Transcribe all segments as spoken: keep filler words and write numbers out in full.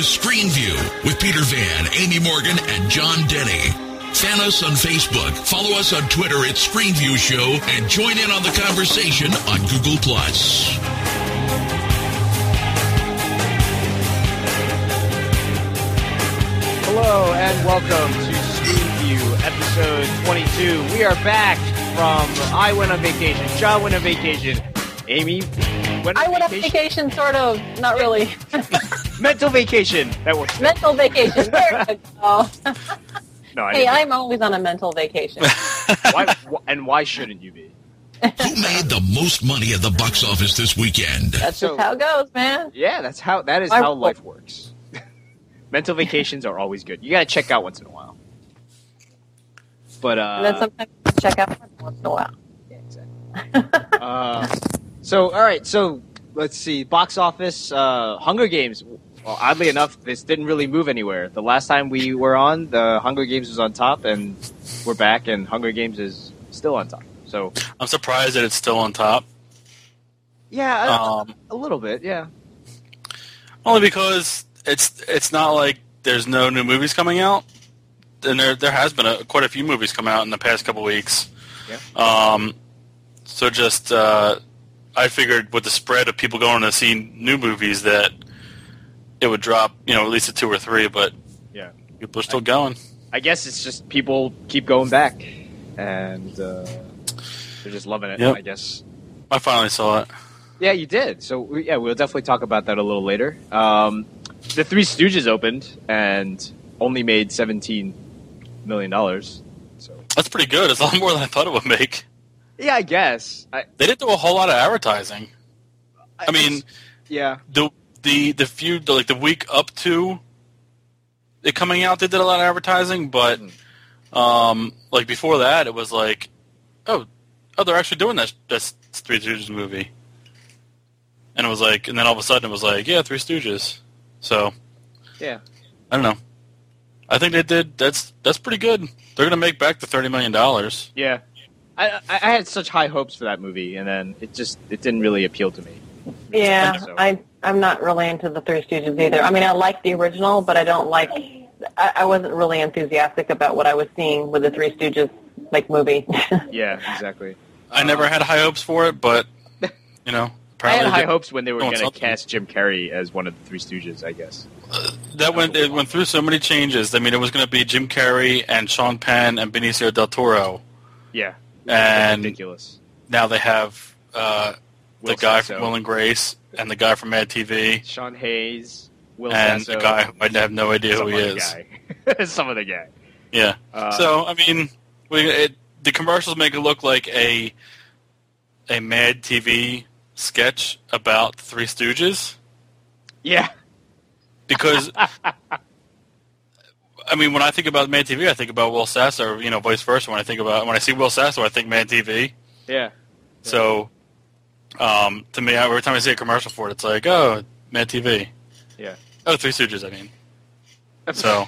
is Screen View with Peter Van, Amy Morgan, and John Denny. Fan us on Facebook, follow us on Twitter at Screen View Show, and join in on the conversation on Google Plus. Hello and welcome to Screen View, episode twenty-two. We are back from I went on vacation, John went on vacation, Amy went on I went on vacation. vacation, sort of, not really. Mental vacation. That works. Mental vacation. There you go. No, I Hey, didn't. I'm always on a mental vacation. Why, wh- and why shouldn't you be? Who made the most money at the box office this weekend? That's So- just how it goes, man. Yeah, that's how. That is I- how life works. Mental vacations are always good. You got to check out once in a while. But uh, And then sometimes check out once in a while. yeah, exactly. uh, so all right, so let's see. Box office, uh, Hunger Games. Well, oddly enough, this didn't really move anywhere. The last time we were on, the Hunger Games was on top, and we're back, and Hunger Games is still on top. So I'm surprised that it's still on top. yeah, a, Um, a little bit, yeah. Only because it's it's not like there's no new movies coming out. And there there has been a, quite a few movies come out in the past couple weeks. Yeah. Um, so just uh, I figured with the spread of people going to see new movies that it would drop, you know, at least a two or three. But Yeah. people are still going. I guess it's just people keep going back, and uh, they're just loving it. Yep. I guess. I finally saw it. Yeah, you did. So we- yeah, we'll definitely talk about that a little later. Um, the Three Stooges opened and only made seventeen million dollars. So That's pretty good. It's a lot more than I thought it would make. yeah, I guess. I, They didn't do a whole lot of advertising. I mean, yeah, the the the few the, like the week up to it coming out, they did a lot of advertising, but um, like before that, it was like, oh, oh, they're actually doing that this Three Stooges movie, and it was like, and then all of a sudden it was like, yeah, Three Stooges. So yeah. I don't know. I think they did. That's that's pretty good. They're gonna make back the thirty million dollars. Yeah, I, I I had such high hopes for that movie, and then it just it didn't really appeal to me. Yeah, So- I, I'm not really into the Three Stooges either. I mean, I like the original, but I don't like... I, I wasn't really enthusiastic about what I was seeing with the Three Stooges, like, movie. Yeah, exactly. I never had high hopes for it, but you know, I apparently had high they- hopes when they were doing going to something. cast Jim Carrey as one of the Three Stooges, I guess. That went it went through so many changes. I mean, it was going to be Jim Carrey and Sean Penn and Benicio del Toro. Yeah, And ridiculous. now they have uh, the Will guy Sasso. from Will and Grace and the guy from Mad T V Sean Hayes, Will and Sasso, the guy who I have no idea who some he other is. guy. Some other guy. Yeah. Uh, so I mean, we, it, the commercials make it look like a a Mad T V sketch about the Three Stooges Yeah, because. I mean, when I think about Mad T V, I think about Will Sasso, or, you know, vice versa. When I think about when I see Will Sasso, I think Mad T V. yeah. So, um, to me, every time I see a commercial for it, it's like, oh, Mad T V. Yeah. Oh, Three Stooges, I mean. So,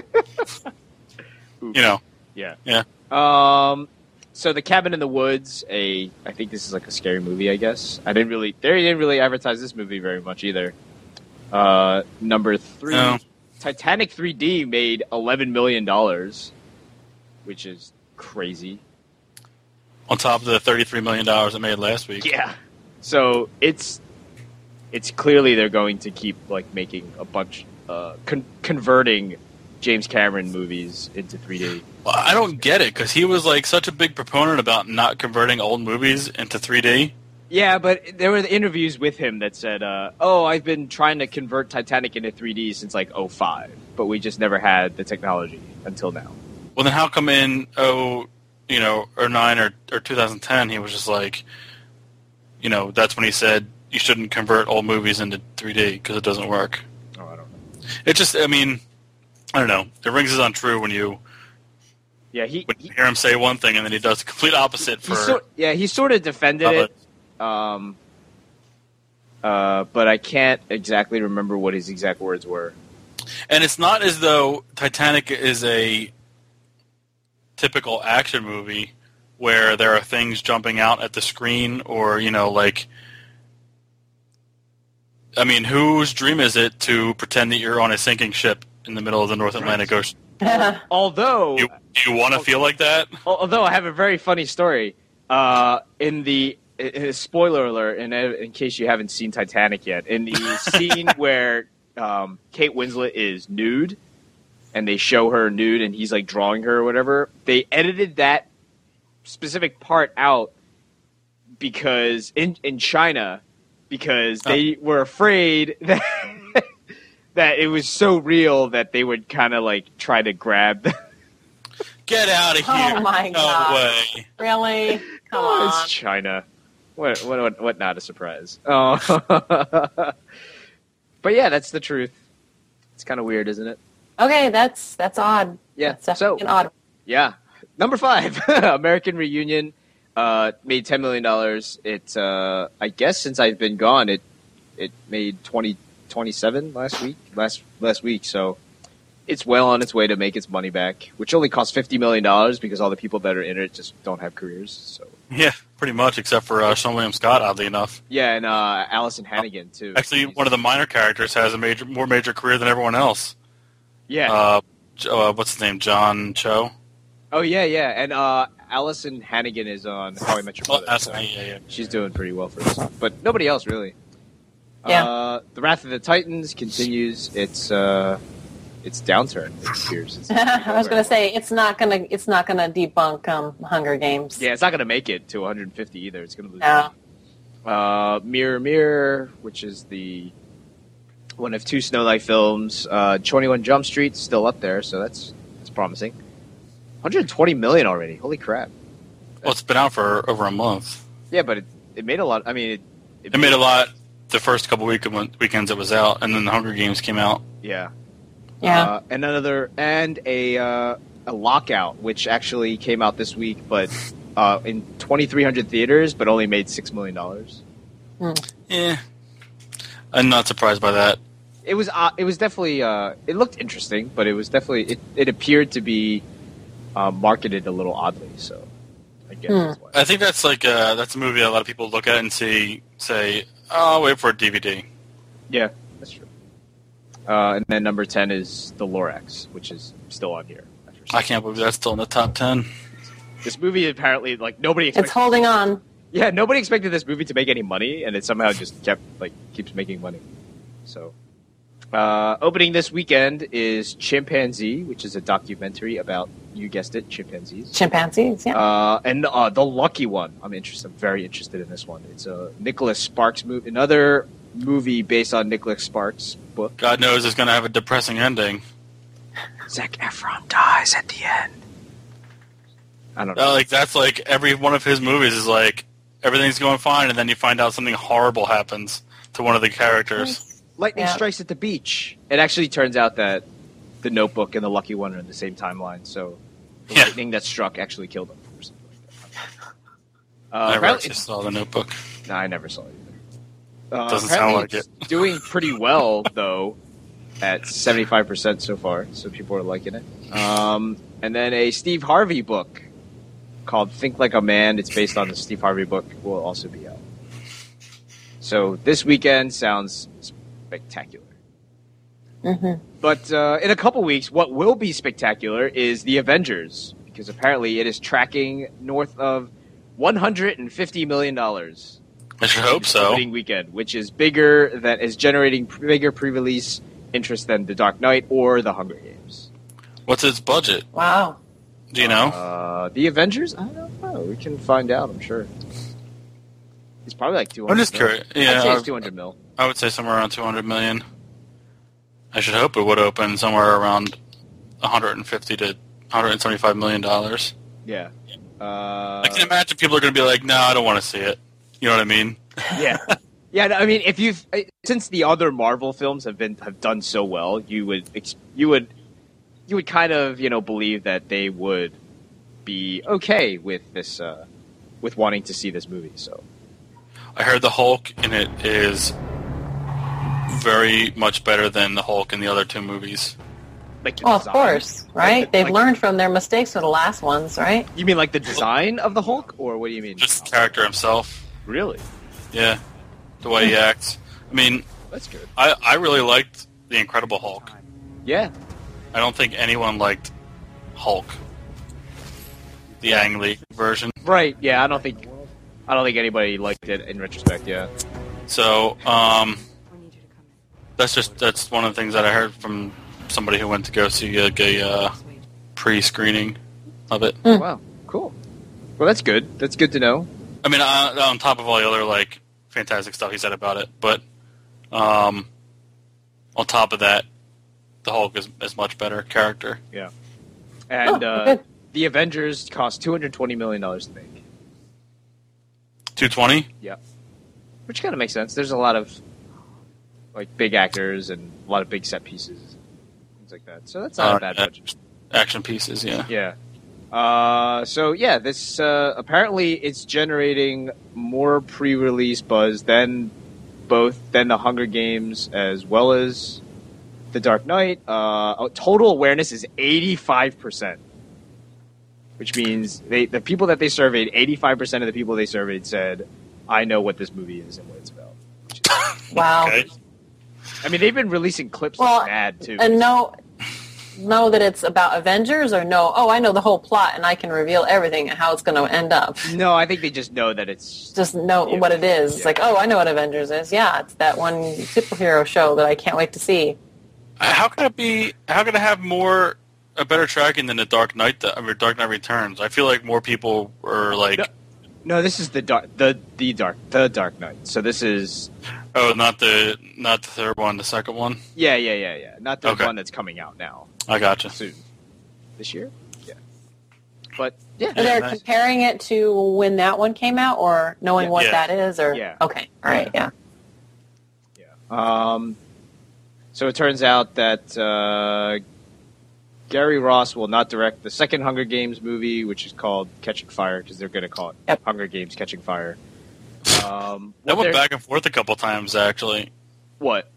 you know, Yeah. yeah. Um. So the Cabin in the Woods, a I think this is like a scary movie. I guess I didn't really they didn't really advertise this movie very much either. Uh, number three, No. Titanic three D made eleven million dollars, which is crazy. On top of the thirty-three million dollars it made last week. Yeah. So it's it's clearly they're going to keep like making a bunch, uh, con- converting James Cameron movies into three D. Well, I don't get it, because he was like such a big proponent about not converting old movies into three D. Yeah, but there were interviews with him that said, uh, "Oh, I've been trying to convert Titanic into three D since like oh five, but we just never had the technology until now." Well, then how come in oh, you know, or nine or or two thousand ten he was just like, you know, that's when he said you shouldn't convert old movies into three D because it doesn't work. Oh, I don't know. It just, I mean, I don't know. It rings as untrue when you Yeah, he, when he, you hear him say one thing and then he does the complete opposite he for. sor- yeah he sort of defended others. it, um, uh, but I can't exactly remember what his exact words were. And it's not as though Titanic is a typical action movie where there are things jumping out at the screen or, you know, like I mean, whose dream is it to pretend that you're on a sinking ship in the middle of the North Atlantic Ocean? Although, you, you want to feel like that? Although I have a very funny story. Uh, in the in, spoiler alert, in in case you haven't seen Titanic yet, in the scene where um, Kate Winslet is nude, and they show her nude, and he's like drawing her or whatever, they edited that specific part out because in in China. Because they were afraid that that it was so real that they would kind of like try to grab. The Get out of here! Oh my no god! way! Really? Come oh, on! It's China. What, what what what? Not a surprise. Oh, but yeah, that's the truth. It's kind of weird, isn't it? Okay, that's that's odd. Yeah. That's So an odd. yeah, number five, American Reunion. Uh, made ten million dollars. It, uh, I guess since I've been gone, it it made twenty, twenty-seven last week, last last week. So it's well on its way to make its money back, which only cost fifty million dollars because all the people that are in it just don't have careers. So Yeah, pretty much, except for uh, Sean William Scott, oddly enough. yeah, and uh, Allison Hannigan too. Actually, one of the minor characters has a major, more major career than everyone else. Yeah. Uh, uh, what's his name? John Cho. Oh yeah, yeah, and uh, Allison Hannigan is on How I Met Your Oh, Mother. that's so yeah, yeah. she's doing pretty well for us, but nobody else really. Yeah. Uh, the Wrath of the Titans continues its uh, its downturn. It appears. It's I was going to say it's not going to it's not going to debunk um, Hunger Games. Yeah, it's not going to make it to one hundred fifty either. It's going to lose. No. Uh, Mirror Mirror, which is the one of two Snow Knight films. Uh, twenty-one Jump Street still up there, so that's that's promising. one hundred twenty million already. Holy crap! Well, it's been out for over a month. Yeah, but it, it made a lot. I mean, it, It made a lot the first couple week weekends it was out, and then the Hunger Games came out. Yeah. Yeah. Uh, and another and a uh, a Lockout, which actually came out this week, but uh, in twenty-three hundred theaters, but only made six million dollars. Yeah, I'm not surprised by that. It was uh, it was definitely uh, it looked interesting, but it was definitely it, it appeared to be uh, marketed a little oddly. So I guess Hmm. that's why. I think that's like uh, that's a movie that a lot of people look at and see say, "Oh, I'll wait for a D V D." Yeah, that's true. Uh, and then number ten is The Lorax, which is still on here. I can't believe that's still in the top ten. This movie apparently like nobody It's expected. holding on. Yeah, nobody expected this movie to make any money, and it somehow just kept like keeps making money. So, uh, opening this weekend is Chimpanzee, which is a documentary about, you guessed it, chimpanzees. Chimpanzees, yeah. Uh, and uh, The Lucky One. I'm interested. I'm very interested in this one. It's a Nicholas Sparks movie, another movie based on Nicholas Sparks' book. God knows it's going to have a depressing ending. Zac Efron dies at the end. I don't know. Uh, like that's like every one of his movies is like everything's going fine, and then you find out something horrible happens to one of the characters. Lightning Yeah. strikes at the beach. It actually turns out that The Notebook and The Lucky One are in the same timeline, so the Yeah. lightning that struck actually killed him. Or something like that. Uh, I never apparently- actually saw The Notebook. No, I never saw it either. Uh, Doesn't sound apparently like it's doing pretty well, though, at seventy-five percent so far, so people are liking it. Um, and then a Steve Harvey book called Think Like a Man. It's based on the Steve Harvey book, will also be out. So this weekend sounds spectacular. Mm-hmm. But uh, in a couple weeks, what will be spectacular is The Avengers, because apparently it is tracking north of one hundred fifty million dollars. I should hope so. Opening weekend, which is bigger than is generating bigger pre-release interest than The Dark Knight or The Hunger Games. What's its budget? Wow. Do you know? Uh, the Avengers? I don't know. We can find out. I'm sure. It's probably like two hundred. I'm just mil. curious. Yeah, I'd say it's I- two hundred mil. I would say somewhere around two hundred million. I should hope it would open somewhere around one hundred fifty to one hundred seventy-five million dollars. Yeah. Uh, I can imagine people are going to be like, "No, I don't want to see it." You know what I mean? Yeah. Yeah, no, I mean, if you've since the other Marvel films have been have done so well, you would ex- you would you would kind of you know believe that they would be okay with this uh, with wanting to see this movie. So I heard the Hulk in it is very much better than the Hulk in the other two movies. like the Well, of design- course, right? like the- They've like- learned from their mistakes with the last ones, right? You mean like the design of the Hulk, or what do you mean? Just the character himself. Really? Yeah, the way he acts. I mean, That's good. I, I really liked The Incredible Hulk. Yeah. I don't think anyone liked Hulk. The Ang Lee version. Right, yeah, I don't think I don't think anybody liked it in retrospect, yeah. So, um, that's just that's one of the things that I heard from somebody who went to go see a, a uh, pre-screening of it. Mm. Wow, cool. Well, that's good. That's good to know. I mean, uh, on top of all the other like fantastic stuff he said about it, but um, on top of that, the Hulk is is much better character. Yeah, and Oh, uh, good. the Avengers cost two hundred twenty million dollars to make. two twenty. Yeah, which kind of makes sense. There's a lot of like big actors and a lot of big set pieces, things like that. So that's not Uh, a bad budget. Action pieces, yeah. Yeah. Uh, so yeah, this uh, apparently it's generating more pre-release buzz than both than the Hunger Games as well as the Dark Knight. Uh, total awareness is eighty-five percent, which means they the people that they surveyed, eighty-five percent of the people they surveyed said, "I know what this movie is and what it's about." Which is, Wow. Okay. I mean, they've been releasing clips Well, like mad too. And know, know that it's about Avengers, or no, oh, I know the whole plot and I can reveal everything and how it's going to end up. No, I think they just know that it's Just know Yeah. what it is. It's Yeah. like, oh, I know what Avengers is. Yeah, it's that one superhero show that I can't wait to see. Uh, How can it be? How can it have more a better tracking than the Dark Knight? I mean, Dark Knight Returns. I feel like more people are like, No. No, this is the dark, the the dark, the Dark Knight. So this is, oh, not the not the third one, the second one. yeah, yeah, yeah, yeah. Not the Okay. one that's coming out now I gotcha. soon, this year. Yeah, but yeah, Are they nice. comparing it to when that one came out, or knowing Yeah. what Yeah. that is, or Yeah. okay, all right, yeah. yeah. Um, so it turns out that uh, Gary Ross will not direct the second Hunger Games movie, which is called Catching Fire, because they're going to call it Yep. Hunger Games Catching Fire. Um, That what went they're- back and forth a couple times actually. What?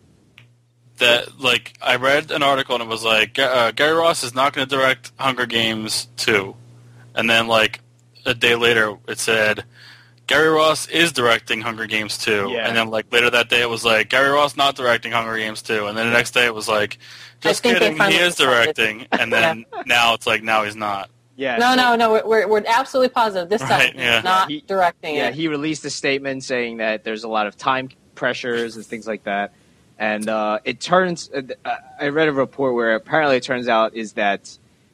That like I read an article and it was like Ga- uh, Gary Ross is not going to direct Hunger Games two, and then like a day later it said Gary Ross is directing Hunger Games two, Yeah. and then like later that day it was like Gary Ross not directing Hunger Games two, and then the next day it was like just think they kidding, he finally is decided. directing, and then now it's like now he's not. Yeah. No, so- no, no. We're we're, we're absolutely positive this time Right, he's yeah. not He- directing Yeah, it. he released a statement saying that there's a lot of time pressures and things like that. And uh, it turns, uh, I read a report where apparently it turns out is that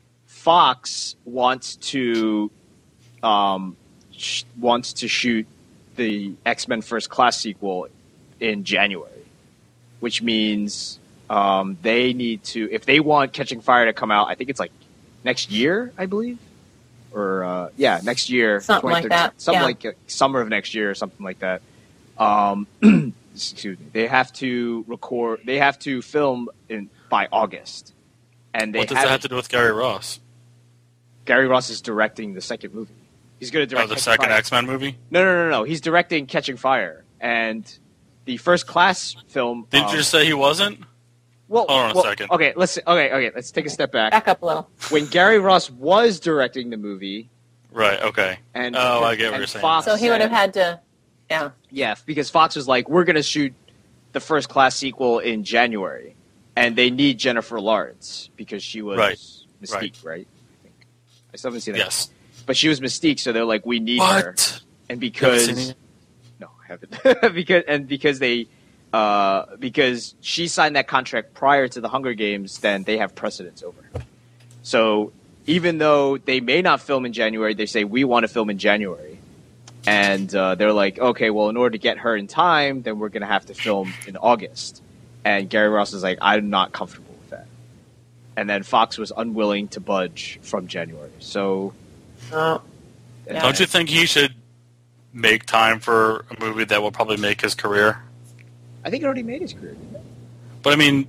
Fox wants to um, sh- wants to shoot the X-Men First Class sequel in January, which means um, they need to, if they want Catching Fire to come out, I think it's like next year, I believe. Or, uh, yeah, next year. Something like twenty thirteen, that, Something yeah. like uh, summer of next year or something like that. Um, excuse me. They have to record, they have to film in by August. And they What does have, that have to do with Gary Ross? Gary Ross is directing the second movie. He's going to direct Oh, the Catching second Fire. X-Men movie? No, no, no, no. He's directing Catching Fire. And the First Class film. Didn't um, you just say he wasn't? well, Hold on a well, second. Okay, let's okay, okay. Let's take a step back. Back up a little. When Gary Ross was directing the movie, Right, okay. and Oh, I get what and you're saying. Fox So he would have said- had to, yeah. Yeah, because Fox was like, we're going to shoot the First Class sequel in January, and they need Jennifer Lawrence because she was Right, Mystique, right? I think I still haven't seen that. Yes. But she was Mystique, so they're like, we need her, What? and You haven't seen because it? no, I haven't, because and because they. Uh, because she signed that contract prior to the Hunger Games, then they have precedence over her. So even though they may not film in January, they say, we want to film in January. And uh, they're like, okay, well, in order to get her in time, then we're going to have to film in August. And Gary Ross is like, I'm not comfortable with that. And then Fox was unwilling to budge from January. So, Oh, Yeah. Don't you think he should make time for a movie that will probably make his career? I think it already made his career. Didn't it? But I mean,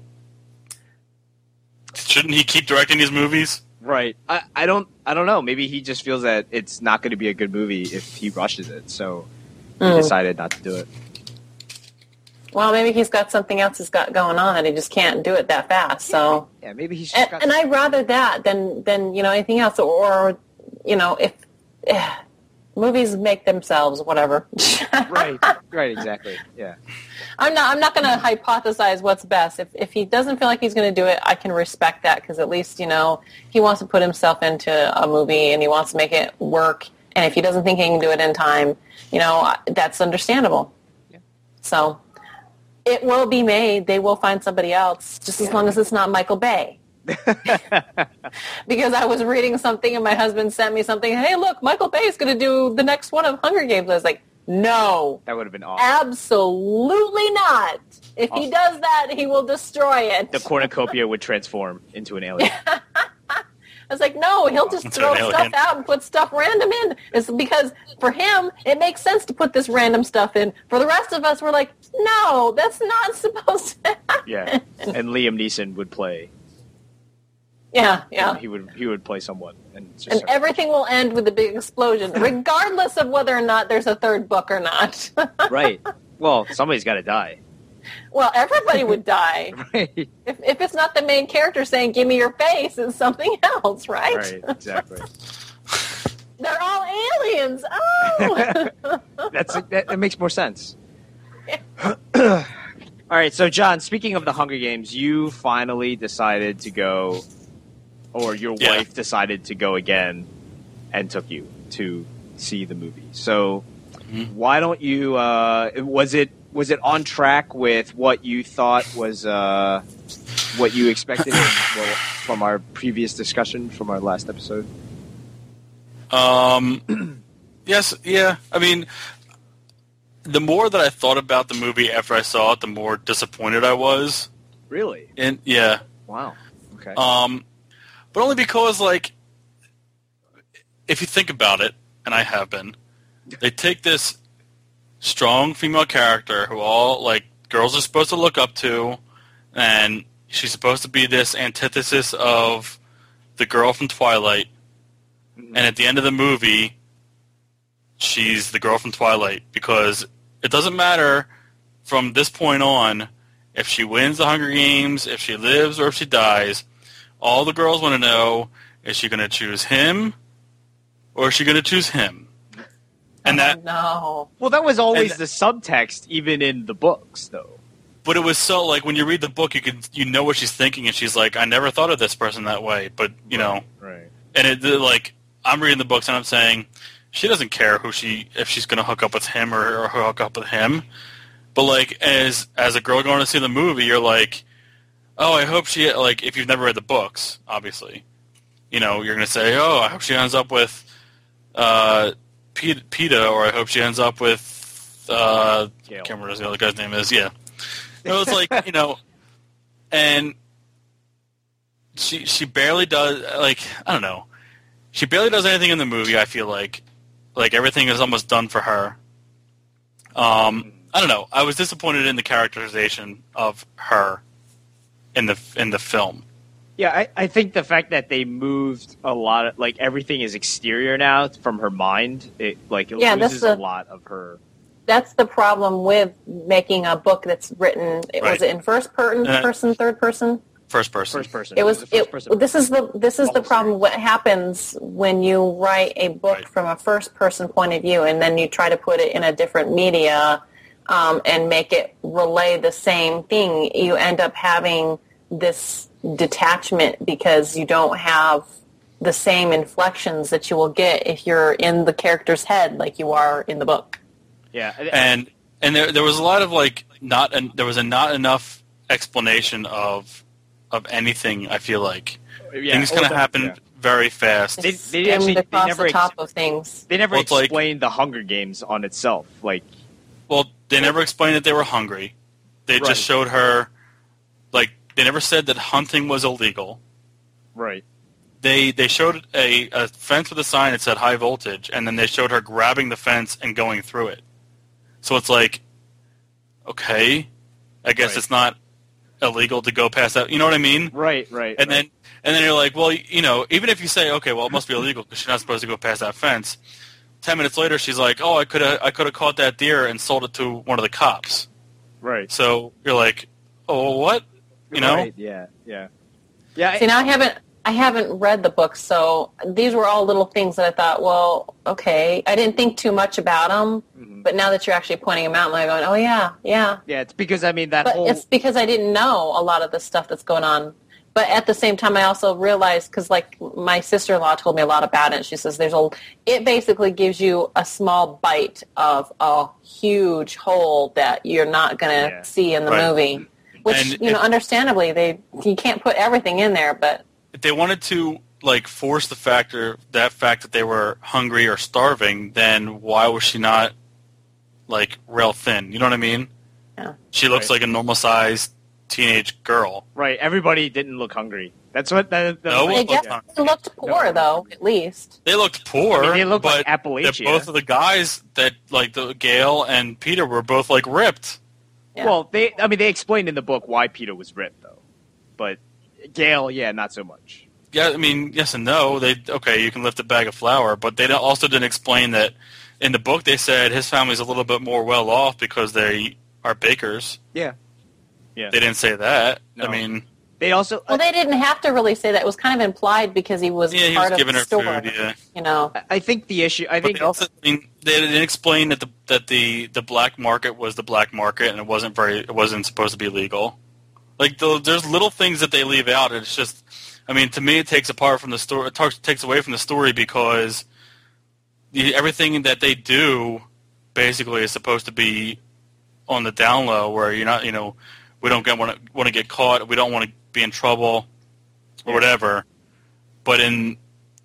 shouldn't he keep directing these movies? Right. I, I don't I don't know. Maybe he just feels that it's not going to be a good movie if he rushes it. So he Mm. decided not to do it. well, maybe he's got something else he's got going on that he just can't do it that fast. So, Yeah, maybe he's just and, got and I'd rather that than than you know anything else. Or, you know, if movies make themselves, whatever. Right, right, exactly. Yeah. I'm not. I'm not going to hypothesize what's best. If if he doesn't feel like he's going to do it, I can respect that because at least you know he wants to put himself into a movie and he wants to make it work. And if he doesn't think he can do it in time, you know that's understandable. Yeah. So it will be made. They will find somebody else, just as long as it's not Michael Bay. Because I was reading something and my husband sent me something. Hey, look, Michael Bay is going to do the next one of Hunger Games. I was like, no, that would have been awesome. Absolutely not. If awesome. He does that, he will destroy it. The cornucopia would transform into an alien. I was like, no, he'll just throw stuff out and put stuff random in. It's because for him, it makes sense to put this random stuff in. For the rest of us, we're like, no, that's not supposed to happen. Yeah, and Liam Neeson would play. Yeah, yeah. He would he would play someone, and just and everything will end with a big explosion, regardless of whether or not there's a third book or not. Right. Well, somebody's got to die. Well, everybody would die. Right. If if it's not the main character saying "Give me your face," it's something else, right? Right. Exactly. They're all aliens. Oh. That's that, that makes more sense. All right. So, John, speaking of the Hunger Games, you finally decided to go. Or your yeah. wife decided to go again and took you to see the movie. So mm-hmm. why don't you? Uh, was it was it on track with what you thought was uh, what you expected well, from our previous discussion from our last episode? Um. Yes. Yeah. I mean, the more that I thought about the movie after I saw it, the more disappointed I was. Really? And yeah. Wow. Okay. Um. But only because, like, if you think about it, and I have been, they take this strong female character who all, like, girls are supposed to look up to, and she's supposed to be this antithesis of the girl from Twilight, mm-hmm. and at the end of the movie, she's the girl from Twilight, because it doesn't matter from this point on if she wins the Hunger Games, if she lives, or if she dies. All the girls want to know, is she going to choose him or is she going to choose him? And oh, that no. Well, that was always the subtext, even in the books, though. But it was so, like, when you read the book, you can you know what she's thinking, and she's like, I never thought of this person that way, but, you know. Right. And, it like, I'm reading the books, and I'm saying, she doesn't care who she, if she's going to hook up with him or, or hook up with him. But, like, as as a girl going to see the movie, you're like, oh, I hope she, like, if you've never read the books, obviously, you know, you're going to say, oh, I hope she ends up with uh, Peeta, or I hope she ends up with, uh, I can't remember what the other guy's name is, yeah. It was like, you know, and she she barely does, like, I don't know, she barely does anything in the movie, I feel like. Like, everything is almost done for her. Um, I don't know, I was disappointed in the characterization of her. In the in the film, yeah, I, I think the fact that they moved a lot of, like, everything is exterior now from her mind. It like it yeah, loses the, a lot of her. That's the problem with making a book that's written. Right. Was it in first person, uh, person, third person? First person. First person. It was. It was it, person. This is the this is the problem. What happens when you write a book right. from a first person point of view, and then you try to put it in a different media um, and make it relay the same thing? You end up having this detachment because you don't have the same inflections that you will get if you're in the character's head like you are in the book. Yeah, and and there there was a lot of, like, not an, there was a not enough explanation of of anything. I feel like yeah, things kind of happened yeah. very fast. They, they actually they never the top ex- of things. They never well, explained like, the Hunger Games on itself. Like, well, they never explained that they were hungry. They right. just showed her, like. They never said that hunting was illegal. Right. They they showed a, a fence with a sign that said high voltage, and then they showed her grabbing the fence and going through it. So it's like, okay, I guess right. it's not illegal to go past that. You know what I mean? Right, right. And right. then and then you're like, well, you know, even if you say, okay, well, it must be illegal because she's not supposed to go past that fence. Ten minutes later, she's like, oh, I could have I could have caught that deer and sold it to one of the cops. Right. So you're like, oh, what? You know? Right, yeah, yeah. Yeah. See, now I haven't I haven't read the book, so these were all little things that I thought, well, okay. I didn't think too much about them, mm-hmm. but now that you're actually pointing them out, I'm like going, oh, yeah, yeah. Yeah, it's because, I mean, that but whole... it's because I didn't know a lot of the stuff that's going on. But at the same time, I also realized, because like my sister-in-law told me a lot about it, she says there's a, it basically gives you a small bite of a huge hole that you're not going to yeah. see in the right. movie. Which, and you know, if, understandably, they you can't put everything in there, but... If they wanted to, like, force the factor, that fact that they were hungry or starving, then why was she not, like, real thin? You know what I mean? Yeah. She looks right. like a normal-sized teenage girl. Right. Everybody didn't look hungry. That's what the... the no, they looked definitely looked poor, no. though, at least. They looked poor, I mean, they looked but like Appalachia. both of the guys that, like, the Gale and Peter were both, like, ripped. Yeah. Well, they, I mean, they explained in the book why Peter was ripped, though. But Gale, yeah, not so much. Yeah, I mean, yes and no. They okay, you can lift a bag of flour, but they also didn't explain that in the book. They said his family's a little bit more well off because they are bakers. Yeah, yeah. They didn't say that. No. I mean, they also well, they didn't have to really say that. It was kind of implied because he was yeah, he part was of giving the her store. food. Yeah, you know. I think the issue. I but think they also I mean, they didn't explain that the that the, the black market was the black market and it wasn't very it wasn't supposed to be legal. Like the, there's little things that they leave out. And it's just, I mean, to me, it takes apart from the story. It talks, takes away from the story because the, everything that they do basically is supposed to be on the down low, where you're not, you know, we don't get want to want to get caught, we don't want to be in trouble, or whatever. But in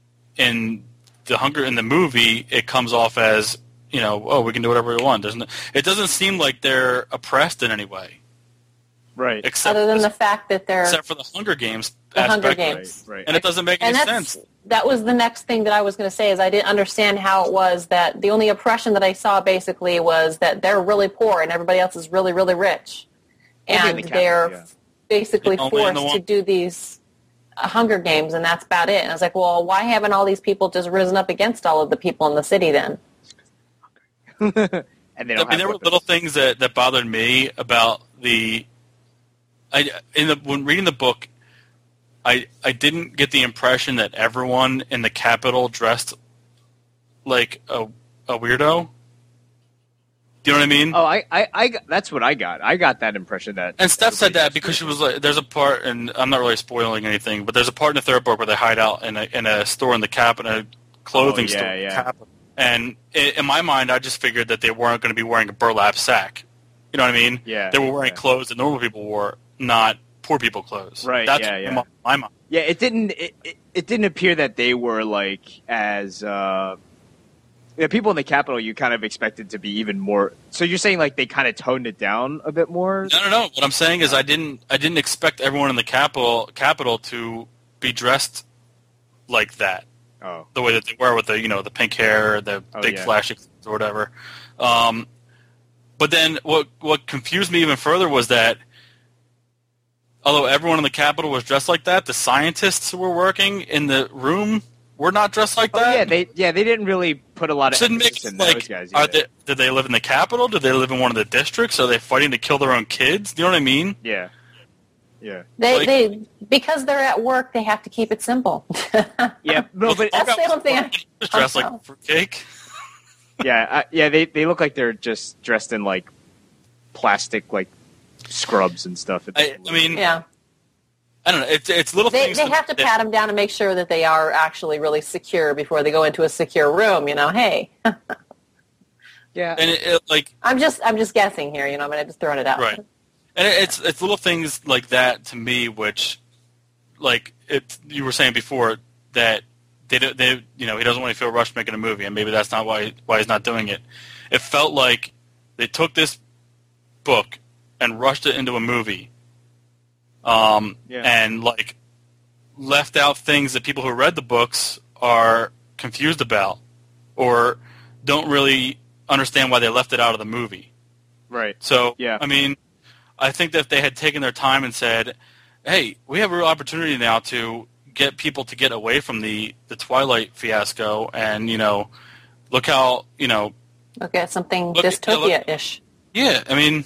in the Hunger in the movie, it comes off as, you know, oh, we can do whatever we want, doesn't it? It doesn't seem like they're oppressed in any way. Right. Except Other than this, the fact that they're... Except for the Hunger Games The aspect. Hunger Games. Right, right. And it doesn't make and any that's, sense. That was the next thing that I was going to say is I didn't understand how it was that the only oppression that I saw basically was that they're really poor and everybody else is really, really rich. Only And in the they're capital, yeah. basically Yeah, only in the forced one- to do these uh, Hunger Games, and that's about it. And I was like, well, why haven't all these people just risen up against all of the people in the city then? and they don't I mean, have there were weapons. little things that, that bothered me about the... I, in the when reading the book, I I didn't get the impression that everyone in the Capitol dressed like a a weirdo. Do you know what I mean? Oh, I, I, I, got- that's what I got. I got that impression that. And Steph said everybody that because she was like, "There's a part," and I'm not really spoiling anything, but there's a part in the third book where they hide out in a in a store in the cap in a clothing Oh, yeah, store. in the yeah. Capitol. And i in my mind, I just figured that they weren't going to be wearing a burlap sack. You know what I mean? Yeah, They were wearing yeah. clothes that normal people wore, not poor people clothes. Right, That's yeah, in yeah. my, my mind. Yeah, it didn't. It, it, it didn't appear that they were like as. Uh, the people in the Capitol, you kind of expected to be even more. So you're saying like they kind of toned it down a bit more? No, no, no. What I'm saying is I didn't I didn't expect everyone in the Capitol Capitol to be dressed like that. Oh, The way that they were with the, you know, the pink hair, the Oh, big yeah. flashy clothes or whatever. Um, but then what what confused me even further was that although everyone in the Capitol was dressed like that, the scientists who were working in the room were not dressed like oh that. yeah, they yeah they didn't really put a lot of Shouldn't make emphasis it in like, those guys. are either. they, did they live in the Capitol? Did they live in one of the districts? Are they fighting to kill their own kids? Do you know what I mean? Yeah, yeah, They, Like- they because they're at work, they have to keep it simple. yeah. No, but That's the only thing I- He was dressed Oh. like fruitcake. yeah, I, yeah. They they look like they're just dressed in like plastic like scrubs and stuff. I, I mean, Yeah. I don't know. It's it's little They, things. they that- have to that- pat them down and make sure that they are actually really secure before they go into a secure room. You know, hey, yeah. and it, it, like I'm just I'm just guessing here. You know, I mean, I'm just throwing it out. right, and it, it's it's little things like that to me, which, like it you were saying before that they don't- they you know he doesn't want to feel rushed making a movie, and maybe that's not why why he's not doing it. It felt like they took this book and rushed it into a movie, um, Yeah. and like left out things that people who read the books are confused about, or don't really understand why they left it out of the movie. Right. So, Yeah. I mean, I think that if they had taken their time and said, hey, we have a real opportunity now to get people to get away from the, the Twilight fiasco, and, you know, look how, you know, Look at something Look at- look- dystopia-ish. yeah, I mean,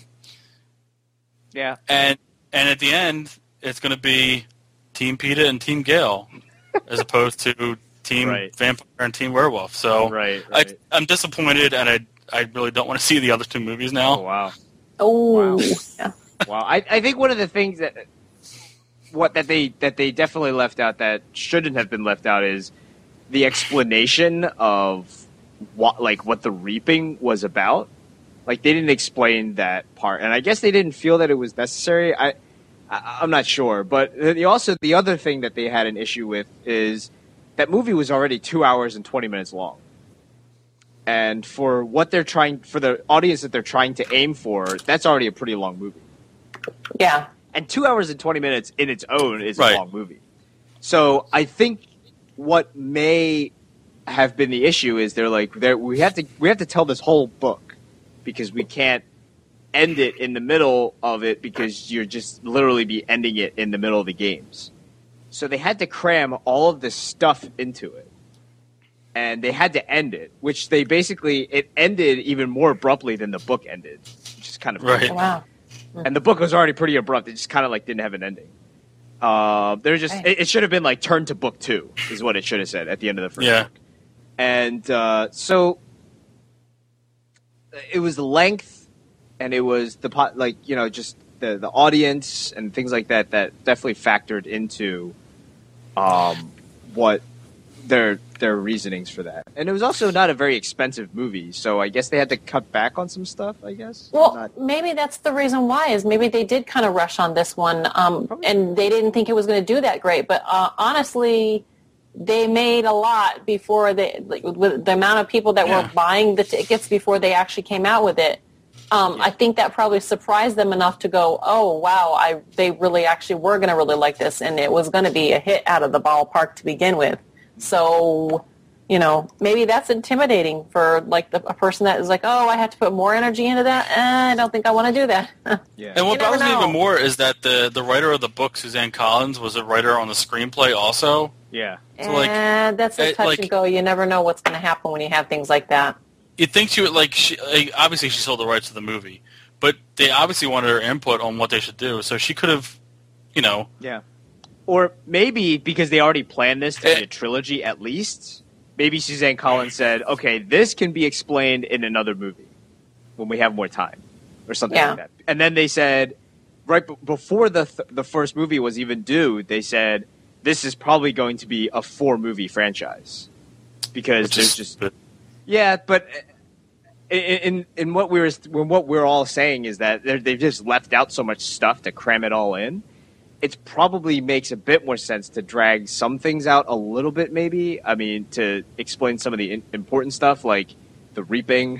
Yeah. and and at the end, it's going to be Team Peeta and Team Gale. as opposed to Team Right. Vampire and Team Werewolf. So Right, right. I, I'm disappointed, and I I really don't want to see the other two movies now. Oh wow. Oh, Wow. yeah. Wow. I, I think one of the things that what that they that they definitely left out that shouldn't have been left out is the explanation of what like what the reaping was about. Like they didn't explain that part, and I guess they didn't feel that it was necessary. I, I I'm not sure, but the, also the other thing that they had an issue with is that movie was already two hours and twenty minutes long. And for what they're trying, for the audience that they're trying to aim for, that's already a pretty long movie. Yeah. And two hours and twenty minutes in its own is Right. a long movie. So I think what may have been the issue is they're like, they're, we have to we have to tell this whole book because we can't end it in the middle of it because you're just literally be ending it in the middle of the games. So they had to cram all of this stuff into it. And they had to end it, which they basically, it ended even more abruptly than the book ended, which is kind of Right. Wow. And the book was already pretty abrupt. It just kind of like didn't have an ending. Uh, there just Right. it, it should have been like turn to book two is what it should have said at the end of the first Yeah. book. And uh, so it was the length, and it was the pot like you know just the the audience and things like that that definitely factored into um, what their their reasonings for that. And it was also not a very expensive movie, so I guess they had to cut back on some stuff. I guess. Well, Not- maybe that's the reason why is maybe they did kind of rush on this one, um, Probably. and they didn't think it was going to do that great. But uh, honestly, they made a lot before they, like, with the amount of people that Yeah. were buying the tickets before they actually came out with it. Um, I think that probably surprised them enough to go, oh wow, I they really actually were going to really like this, and it was going to be a hit out of the ballpark to begin with. So, you know, maybe that's intimidating for like the, a person that is like, oh, I have to put more energy into that. Eh, I don't think I want to do that. yeah. And what You never bothers me know. even more is that the, the writer of the book, Suzanne Collins, was a writer on the screenplay also. yeah. So, like, and that's a it, touch like- and go. You never know what's going to happen when you have things like that. You'd think she would, like, she, like, obviously she sold the rights to the movie, but they obviously wanted her input on what they should do, so she could have, you know, Yeah. Or maybe because they already planned this to be Eh. a trilogy at least, maybe Suzanne Collins said, okay, this can be explained in another movie when we have more time or something Yeah. like that. And then they said, right b- before the th- the first movie was even due, they said, this is probably going to be a four-movie franchise. Because which there's is just... but Yeah, but in in, in what we were when what we're all saying is that they're- they've just left out so much stuff to cram it all in. It probably makes a bit more sense to drag some things out a little bit, maybe. I mean, to explain some of the in- important stuff like the reaping,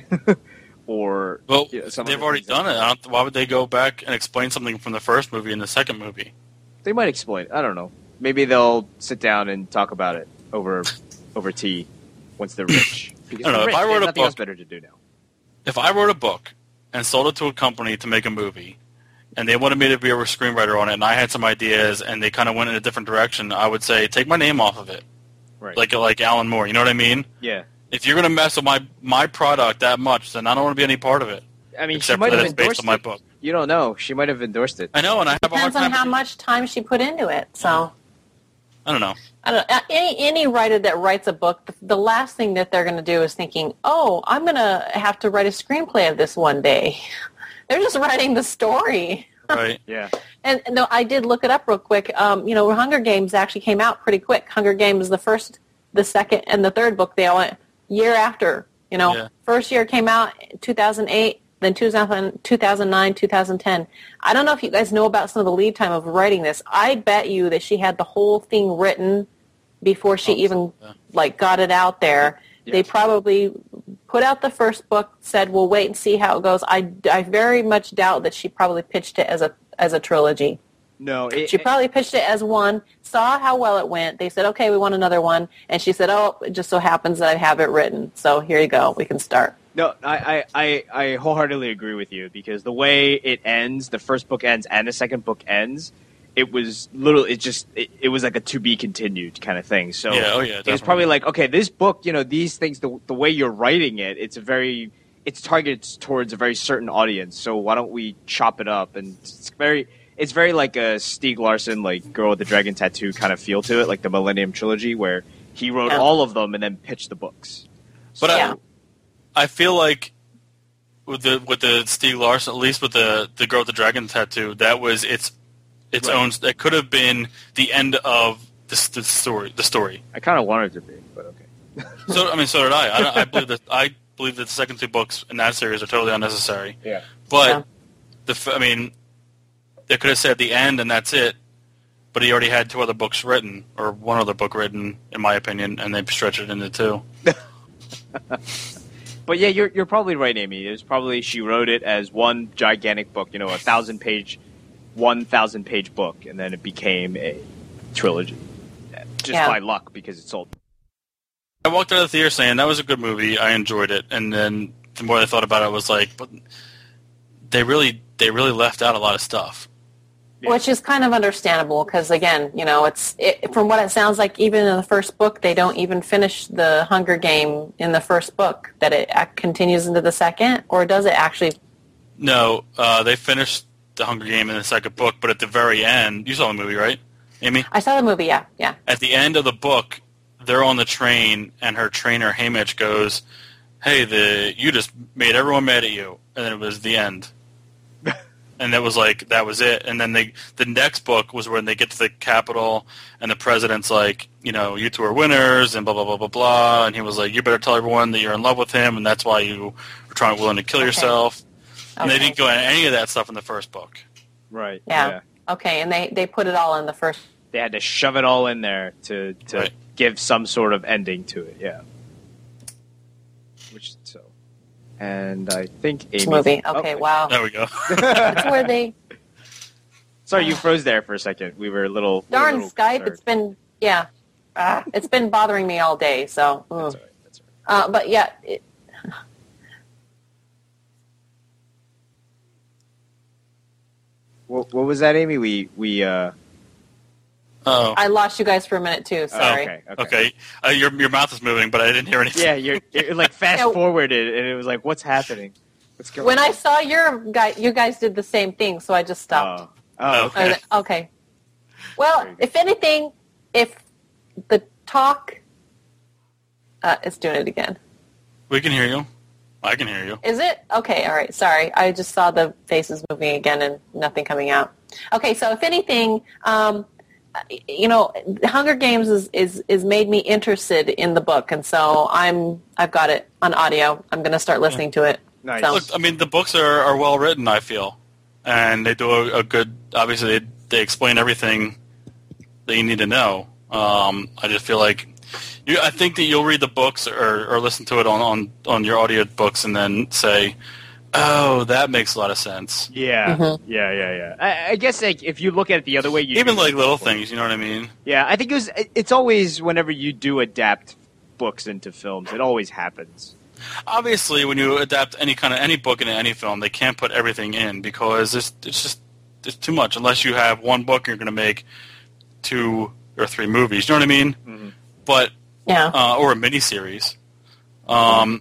or well, you know, some of they've the already things that- done it. I don't, why would they go back and explain something from the first movie in the second movie? They might explain. I don't know. Maybe they'll sit down and talk about it over over tea once they're rich. Because I don't know, they're if I rich, they wrote have a nothing else book- better to do now. If I wrote a book and sold it to a company to make a movie, and they wanted me to be a screenwriter on it, and I had some ideas, and they kind of went in a different direction, I would say, take my name off of it. Right. Like like Alan Moore, you know what I mean? yeah. If you're going to mess with my, my product that much, then I don't want to be any part of it. I mean, she Except might for have that it's based endorsed on my it. book. You don't know. She might have endorsed it. I know, and I have a hard Depends on time. how much time she put into it. So. I don't know. I don't know. Any any writer that writes a book, the, the last thing that they're going to do is thinking, "Oh, I'm going to have to write a screenplay of this one day." They're just writing the story. Right? Yeah. And no, I did look it up real quick. Um, you know, Hunger Games actually came out pretty quick. Hunger Games, the first, the second, and the third book, they all went year after. You know, Yeah. first year came out two thousand eight, then two thousand, two thousand nine, two thousand ten. I don't know if you guys know about some of the lead time of writing this. I bet you that she had the whole thing written before she Oh, even yeah. like got it out there. Yeah. They probably put out the first book, said, "We'll wait and see how it goes." I, I very much doubt that she probably pitched it as a as a trilogy. No. It, She probably pitched it as one, saw how well it went. They said, "Okay, we want another one," and she said, "Oh, it just so happens that I have it written. So here you go. We can start." No, I, I, I, I wholeheartedly agree with you because the way it ends, the first book ends and the second book ends, it was literally, it just, it, it was like a to be continued kind of thing. So Yeah, oh yeah, it was definitely. probably like, okay, this book, you know, these things, the, the way you're writing it, it's a very, it's targeted towards a very certain audience. So why don't we chop it up? And it's very, it's very like a Stieg Larsson, like Girl with the Dragon Tattoo kind of feel to it, like the Millennium Trilogy, where he wrote Yeah. all of them and then pitched the books. But Yeah. I, I feel like with the with the Stieg Larsson, at least with the the Girl with the Dragon Tattoo, that was its its Right. own. That could have been the end of the, the story. The story. I kind of wanted it to be, but okay. So I mean, so did I. I, I believe that I believe that the second two books in that series are totally unnecessary. Yeah. But Yeah. the f- I mean, they could have said the end and that's it. But he already had two other books written, or one other book written, in my opinion, and they stretched it into two. But yeah, you're you're probably right, Amy. It was probably she wrote it as one gigantic book, you know, a thousand page, one thousand page book, and then it became a trilogy, just Yeah. by luck because it sold. I walked out of the theater saying that was a good movie. I enjoyed it, and then the more I thought about it, I was like, but they really they really left out a lot of stuff. Yeah. Which is kind of understandable because, again, you know, it's it, from what it sounds like, even in the first book, they don't even finish the Hunger Game in the first book, that it ac- continues into the second, or does it actually? No, uh, they finished the Hunger Game in the second book, but at the very end, you saw the movie, right, Amy? I saw the movie, yeah, yeah. At the end of the book, they're on the train, and her trainer, Haymitch, goes, hey, the you just made everyone mad at you. And then it was the end. And it was like, that was it. And then they, the next book was when they get to the Capitol, and the president's like, you know, you two are winners, and blah, blah, blah, blah, blah. And he was like, you better tell everyone that you're in love with him, and that's why you were trying, willing to kill Okay. yourself. And they Okay. didn't go into any of that stuff in the first book. Right. Yeah. Okay, and they, they put it all in the first. They had to shove it all in there to to Right. give some sort of ending to it. Yeah. Which so, and I think Amy. movie. Okay, Oh, wow. There we go. That's where they. Sorry, you froze there for a second. We were a little. we were a Darn little Skype! concerned. It's been yeah, ah, it's been bothering me all day. So, mm. That's all right. That's all right. uh, but yeah, it, What, what was that, Amy? We we. uh Oh. I lost you guys for a minute too. Sorry. Okay. Okay. Okay. Uh, your your mouth is moving, but I didn't hear anything. Yeah, you're, you're like fast Yeah. forwarded, and it was like, what's happening? What's going When on? I saw your guy, you guys did the same thing, so I just stopped. Oh, oh Okay. I was like, okay. Well, Very good. if anything, if the talk uh, is doing it again, We can hear you. I can hear you. is it? Okay, all right. Sorry, I just saw the faces moving again and nothing coming out. Okay, so if anything, um, you know, Hunger Games is, is is made me interested in the book, and so I'm I've got it on audio. I'm going to start listening to it. Nice. So- Look, I mean, the books are, are well written, I feel, and they do a, a good. Obviously, they, they explain everything that you need to know. Um, I just feel like you. I think that you'll read the books or, or listen to it on, on, on your audio books, and then say, "Oh, that makes a lot of sense." Yeah, Mhm. yeah, yeah, yeah. I, I guess like if you look at it the other way, you Even like little things, you know what I mean? Yeah, I think it was. It's always whenever you do adapt books into films, it always happens. Obviously, when you adapt any kind of any book into any film, they can't put everything in because it's it's just it's too much. Unless you have one book, you're going to make two or three movies. You know what I mean? Mhm. But Yeah. uh, or a miniseries. Um,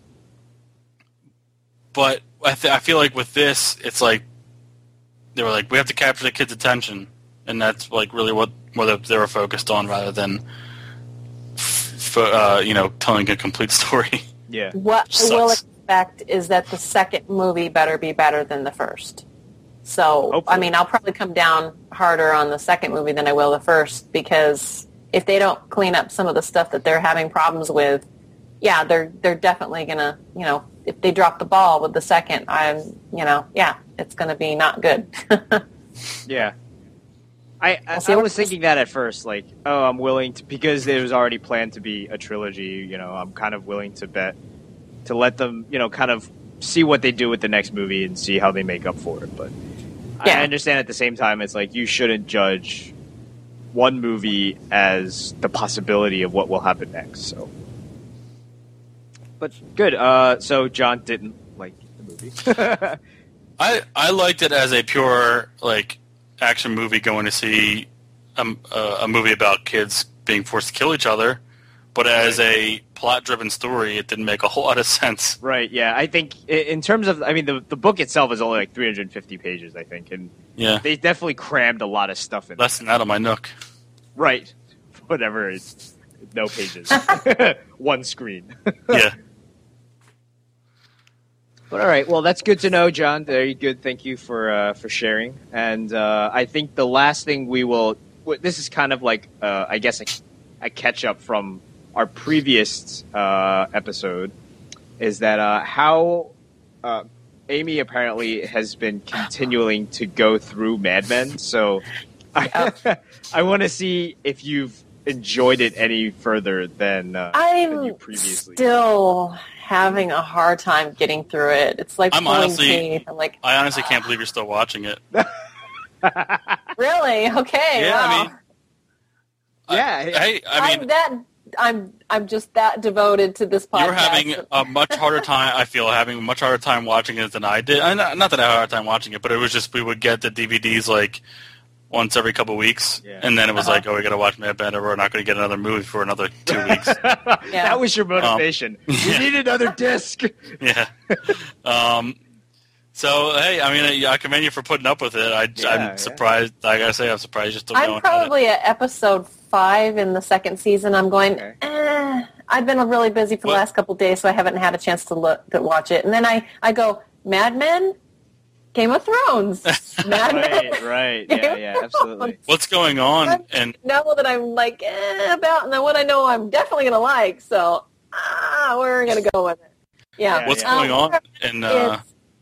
but I th- I feel like with this, it's like they were like, we have to capture the kid's attention, and that's like really what what they were focused on, rather than f- uh, you know telling a complete story. Yeah, What Sucks. I will expect is that the second movie better be better than the first. So, Hopefully. I mean, I'll probably come down harder on the second movie than I will the first, because if they don't clean up some of the stuff that they're having problems with, yeah, they're they're definitely gonna, you know, if they drop the ball with the second, I'm, you know, yeah, it's gonna be not good. yeah. I I, We'll see I what- was thinking that at first, like, oh, I'm willing to because it was already planned to be a trilogy. You know, I'm kind of willing to bet to let them, you know, kind of see what they do with the next movie and see how they make up for it. But Yeah. I understand at the same time, it's like you shouldn't judge one movie as the possibility of what will happen next. So, but good. Uh, so John didn't like the movie. I I liked it as a pure like action movie, going to see a, a, a movie about kids being forced to kill each other, but as a plot-driven story, it didn't make a whole lot of sense. Right. Yeah. I think i- in terms of, I mean, the the book itself is only like three hundred fifty pages, I think, and Yeah, they definitely crammed a lot of stuff in. less than that on my Nook. Right. Whatever. It's no pages. One screen. Yeah. But all right, well, that's good to know, John. Very good. Thank you for uh, for sharing. And uh, I think the last thing we will, w- this is kind of like, uh, I guess, a, a catch up from our previous uh, episode, is that uh, how uh, Amy apparently has been continuing to go through Mad Men. So I, I want to see if you've enjoyed it any further than, uh, than you I'm previously. still having a hard time getting through it. It's like I'm pulling honestly- teeth. I'm like, I honestly can't believe you're still watching it. really? Okay. Yeah, wow. I mean, Yeah, I, hey, I mean, I'm that. I'm. I'm just that devoted to this podcast. you're having a much harder time. I feel having a much harder time watching it than I did. I, not not that I had a hard time watching it, but it was just we would get the D V Ds like once every couple weeks, Yeah. and then it was Uh-huh. like, oh, we got to watch Mad Men, or we're not going to get another movie for another two weeks. That was your motivation. Um, we need another disc. Yeah. Um. So hey, I mean, I, I commend you for putting up with it. I, Yeah, I'm yeah. surprised. I gotta say, I'm surprised you're still I'm going. probably at episode five in the second season. I'm going. Okay. Eh, I've been really busy for What? the last couple of days, so I haven't had a chance to look to watch it. And then I, I go Mad Men, Game of Thrones, Mad Right, Men. right. Yeah, yeah, absolutely. What's going on? I'm- And Know that I'm like eh, about, and then what I know I'm definitely gonna like. So ah, we're gonna go with it. Yeah. Yeah, what's yeah. going on in uh, It's-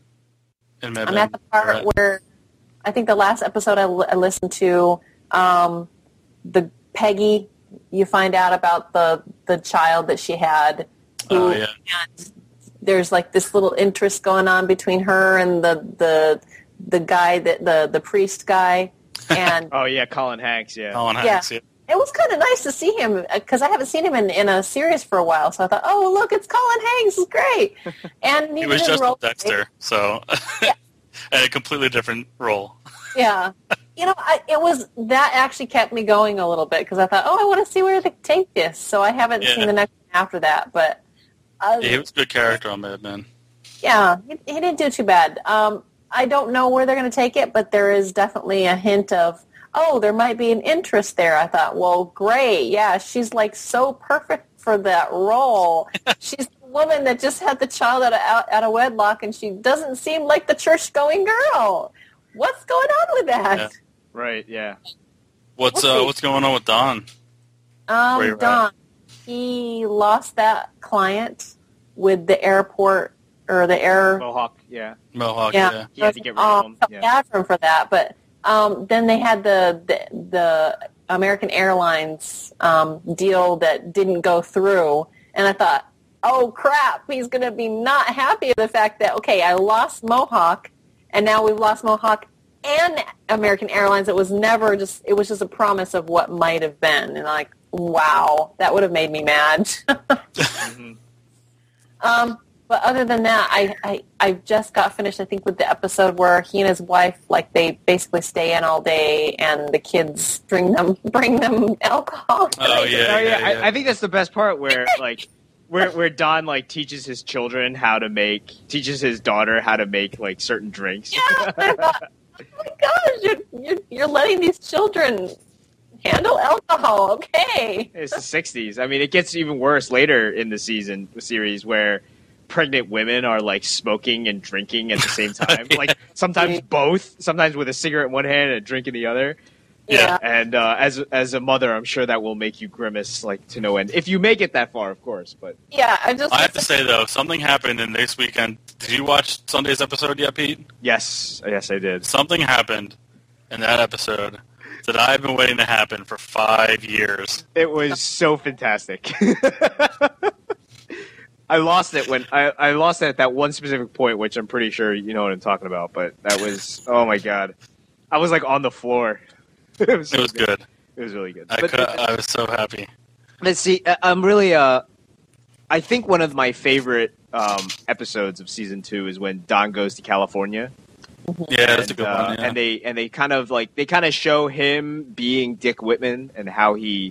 in Mad I'm Men? at the part Right. where I think the last episode I, li- I listened to, um, the Peggy, you find out about the the child that she had. Who, Oh yeah. and there's like this little interest going on between her and the the the guy that the the priest guy, and Oh yeah, Colin Hanks. Yeah. Colin Yeah. Hanks. Yeah. it was kind of nice to see him because I haven't seen him in, in a series for a while. So I thought, oh look, it's Colin Hanks, it's great. And He was did just roll- Dexter, so Yeah. and a completely different role. Yeah. You know, I, it was that actually kept me going a little bit because I thought, oh, I want to see where they take this. So I haven't Yeah. seen the next one after that, but uh, Yeah, he was a good character on Mad Men. yeah, he, he didn't do too bad. Um, I don't know where they're going to take it, but there is definitely a hint of, oh, there might be an interest there. I thought, well, great. Yeah, she's like so perfect for that role. She's the woman that just had the child out of, out, out of wedlock, and she doesn't seem like the church-going girl. What's going on with that? Yeah. Right. Yeah. What's We'll uh see. what's going on with Don? Where you're Um, Don, he lost that client with the airport or the air. Mohawk. Yeah. Mohawk. yeah, Yeah. He had to get rid of um, him, felt yeah. bad for him for that. But um, then they had the the, the American Airlines um, deal that didn't go through, and I thought, oh crap, he's going to be not happy with the fact that okay, I lost Mohawk, and now we've lost Mohawk and American Airlines. It was never just, it was just a promise of what might have been. And I'm like, wow, that would have made me mad. Mhm. um, but other than that, I, I, I just got finished, I think, with the episode where he and his wife, like, they basically stay in all day and the kids bring them, bring them alcohol. Oh, yeah. Oh yeah, yeah. I, I think that's the best part where like where where Don like teaches his children how to make teaches his daughter how to make like certain drinks. Yeah, I thought, oh my gosh, you're, you're, you're letting these children handle alcohol, okay. It's the sixties. I mean, it gets even worse later in the season the series where pregnant women are like smoking and drinking at the same time. Yeah. Like sometimes both, sometimes with a cigarette in one hand and a drink in the other. Yeah. And uh, as as a mother, I'm sure that will make you grimace like to no end. If you make it that far, of course. But Yeah, I just... I have to say though, something happened in this weekend. Did you watch Sunday's episode yet, Pete? yes, yes, I did. Something happened in that episode that I've been waiting to happen for five years. It was so fantastic. I lost it when I, I lost it at that one specific point, which I'm pretty sure you know what I'm talking about. But that was oh my god, I was like on the floor. it was, so It was good. It was really good. I But could. I was so happy. let's see. I- I'm really. Uh, I think one of my favorite um, episodes of season two is when Don goes to California. Yeah, that's a and, good uh, one. Yeah. And they and they kind of like they kind of show him being Dick Whitman and how he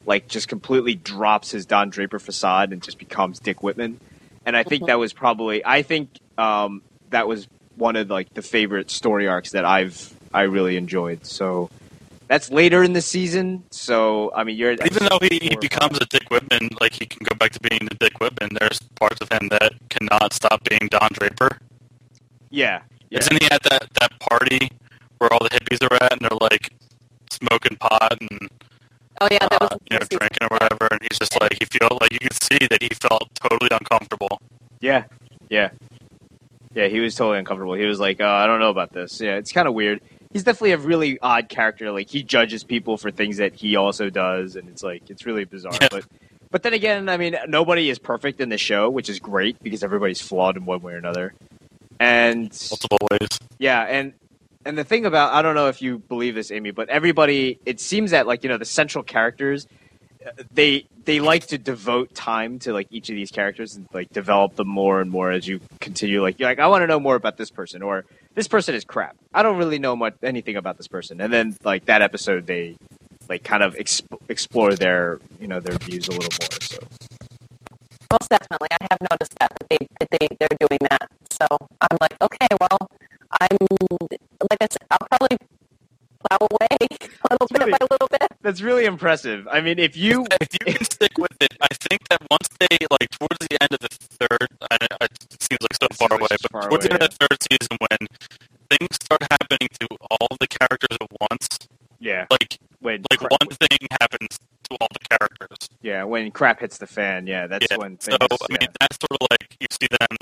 like just completely drops his Don Draper facade and just becomes Dick Whitman. And I think that was probably I think um, that was one of like the favorite story arcs that I've I really enjoyed. So that's later in the season. So I mean, you're even though he, he becomes a Dick Whitman, like he can go back to being the Dick Whitman. There's parts of him that cannot stop being Don Draper. Yeah, yeah. Isn't he at that, that party where all the hippies are at and they're like smoking pot and Oh yeah, that was uh, you know drinking or whatever, and he's just like he felt like you could see that he felt totally uncomfortable. Yeah, yeah, yeah. He was totally uncomfortable. He was like, oh, I don't know about this. Yeah, it's kind of weird. He's definitely a really odd character. Like he judges people for things that he also does, and it's like it's really bizarre. Yeah. But but then again, I mean, nobody is perfect in the show, which is great because everybody's flawed in one way or another. And Multiple ways. yeah, and and the thing about I don't know if you believe this, Amy, but everybody it seems that like you know the central characters they they like to devote time to like each of these characters and like develop them more and more as you continue. Like you're like I want to know more about this person or this person is crap. I don't really know much anything about this person. And then like that episode they like kind of exp- explore their you know their views a little more. So most definitely, I have noticed that that they that they they're doing that. So I'm like, okay, well, I'm like I said, I'll probably plow away a little bit really, by little bit. That's really impressive. I mean, if you if you can stick with it, I think that once they like towards the end of the third, I, I, it seems like so far away, but far towards away, the end of the third season, when things start happening to all the characters at once, yeah, like when like crap, one thing happens to all the characters. yeah, when crap hits the fan, yeah, that's Yeah. when So things. I mean, yeah. that's sort of like you see them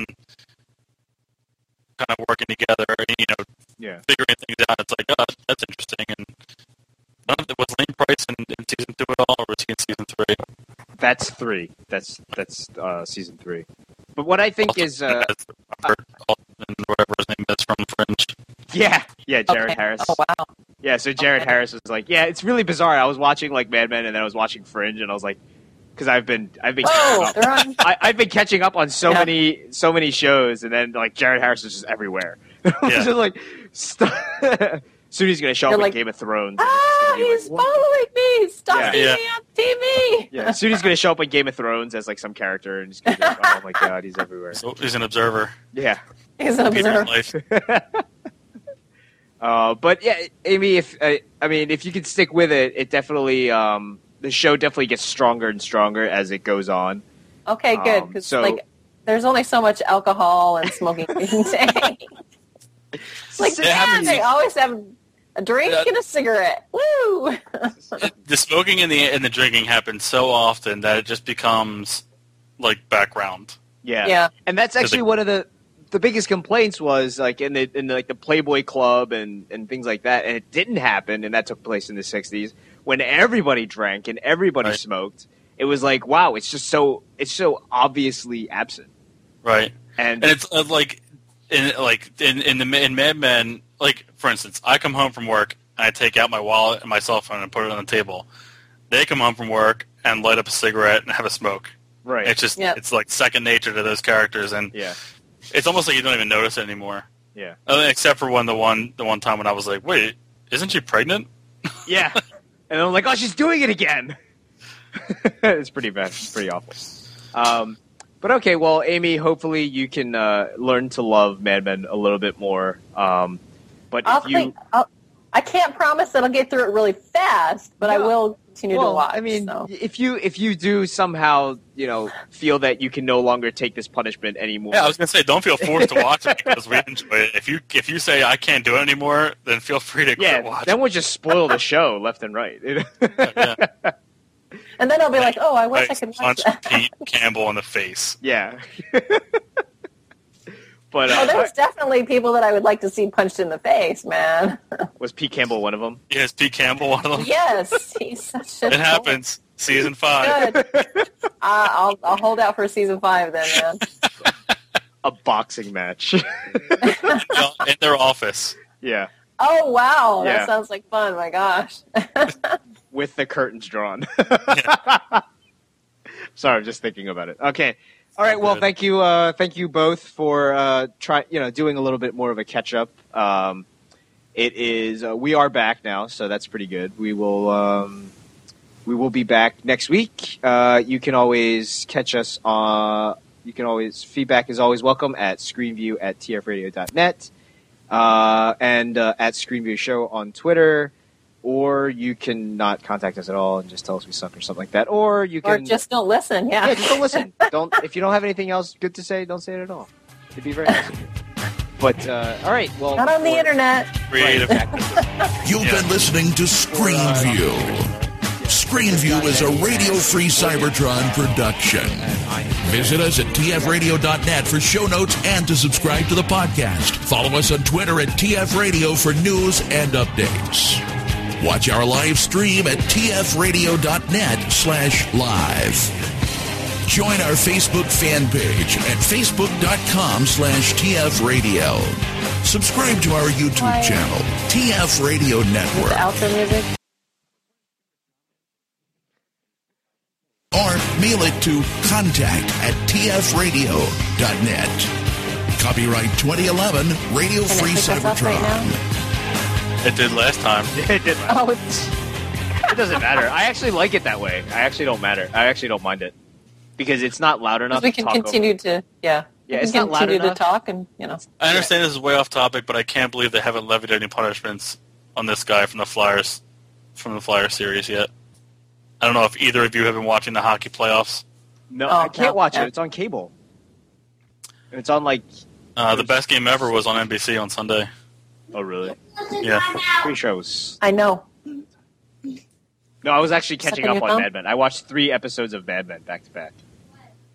kind of working together, you know, yeah. figuring things out. It's like, oh, that's interesting. And none of it was Lane Price in, in season two at all, or was he in season three? That's three. That's that's uh, season three. But what I think Also, is, uh, as Robert Altman, whatever his name is from Fringe. yeah, yeah, Jared Okay. Harris. Oh wow. Yeah, so Jared Okay. Harris was like, yeah, it's really bizarre. I was watching like Mad Men, and then I was watching Fringe, and I was like, because I've been I've been catching Whoa, up. they're on. I, I've been catching up on so Yeah. many so many shows, and then like Jared Harris is just everywhere. I was Yeah. just like, st- soon he's gonna show You're up like, in Game of Thrones. and Ah, it's gonna be he's like, what? following me. Stop Yeah. seeing Yeah. me on T V. Yeah, soon he's gonna show up in Game of Thrones as like some character, and he's gonna be like, oh my god, he's everywhere. So he's an observer. Yeah. He's an Peter's observer. life. Uh, but yeah, Amy, if uh, I mean, if you can stick with it, it definitely um, the show definitely gets stronger and stronger as it goes on. Okay, good. Um, Because so- like, there's only so much alcohol and smoking you can take. Like, It man, happens- they always have a drink Yeah. and a cigarette. Woo! The smoking and the and the drinking happens so often that it just becomes like background. Yeah, Yeah. and that's actually the- one of the the biggest complaints was like in the in the, like the Playboy Club and and things like that, and it didn't happen, and that took place in the sixties when everybody drank and everybody Right. smoked. It was like, wow, it's just so it's so obviously absent, Right. and, And it's uh, like in like in in the in Mad Men, like for instance, I come home from work and I take out my wallet and my cell phone and put it on the table. They come home from work and light up a cigarette and have a smoke. right, It's just Yep. it's like second nature to those characters, and yeah, it's almost like you don't even notice it anymore. yeah, Uh, except for when the one the one time when I was like, wait, isn't she pregnant? yeah, and I'm like, oh, she's doing it again. It's pretty bad. It's pretty awful. Um, but okay, well, Amy, hopefully you can uh, learn to love Mad Men a little bit more. Um, but I'll if you, think, I'll, I can't promise that I'll get through it really fast, but I No. will continue well, to watch. I mean, so. if you if you do somehow, you know, feel that you can no longer take this punishment anymore, Yeah, I was gonna say, don't feel forced to watch it because we enjoy it. If you if you say I can't do it anymore, then feel free to yeah, quit watching. then we'll just spoil the show left and right. Yeah. And then I'll be like, oh, I wish I could watch punch that. Pete Campbell in the face. Yeah. But Oh, uh, there's definitely people that I would like to see punched in the face, man. was Pete Campbell one of them? Yes, Pete Campbell, one of them. Yes, he's such a. It happens. Season five. Good. uh, I'll I'll hold out for season five then, man. A boxing match. In their office. Yeah, Oh wow, Yeah. that sounds like fun. My gosh. with the curtains drawn. Sorry, I'm just thinking about it. Okay. All right. Well, Good. thank you. Uh, thank you both for uh, try. You know, doing a little bit more of a catch up. Um, it is. Uh, we are back now, so that's pretty good. We will. Um, we will be back next week. Uh, you can always catch us on. You can always feedback is always welcome at screenview at t f radio dot net uh, and uh, at Screenview Show on Twitter. Or you can not contact us at all and just tell us we suck or something like that. Or you can or just don't listen. Yeah, yeah, just don't listen. Don't if you don't have anything else good to say, don't say it at all. It'd be very nice of you. But uh, all right, well, not on the internet. Creative. You've been listening to Screenview. Screenview is a radio-free Cybertron production. Visit us at t f radio dot net for show notes and to subscribe to the podcast. Follow us on Twitter at T F Radio for news and updates. Watch our live stream at t f radio dot net slash live. Join our Facebook fan page at facebook dot com slash T F radio. Subscribe to our YouTube Why? channel, T F Radio Network. The outro music. Or mail it to contact at t f radio dot net. Copyright twenty eleven, Radio Can it Free pick us up right Cybertron. now? It did last time. It did. Oh, it's, It doesn't matter. I actually like it that way. I actually don't matter. I actually don't mind it because it's not loud enough. we to can talk continue over. to yeah. Yeah, we it's can not loud continue to enough. talk and you know. I understand this is way off topic, but I can't believe they haven't levied any punishments on this guy from the Flyers from the Flyers series yet. I don't know if either of you have been watching the hockey playoffs. No, Oh, I can't no, watch yeah. it. It's on cable. It's on like. Uh, the best game ever was on N B C on Sunday. Oh really? Yeah. Pretty sure I was. I know. No, I was actually catching Sucking up your on thumb? Mad Men. I watched three episodes of Mad Men back to back.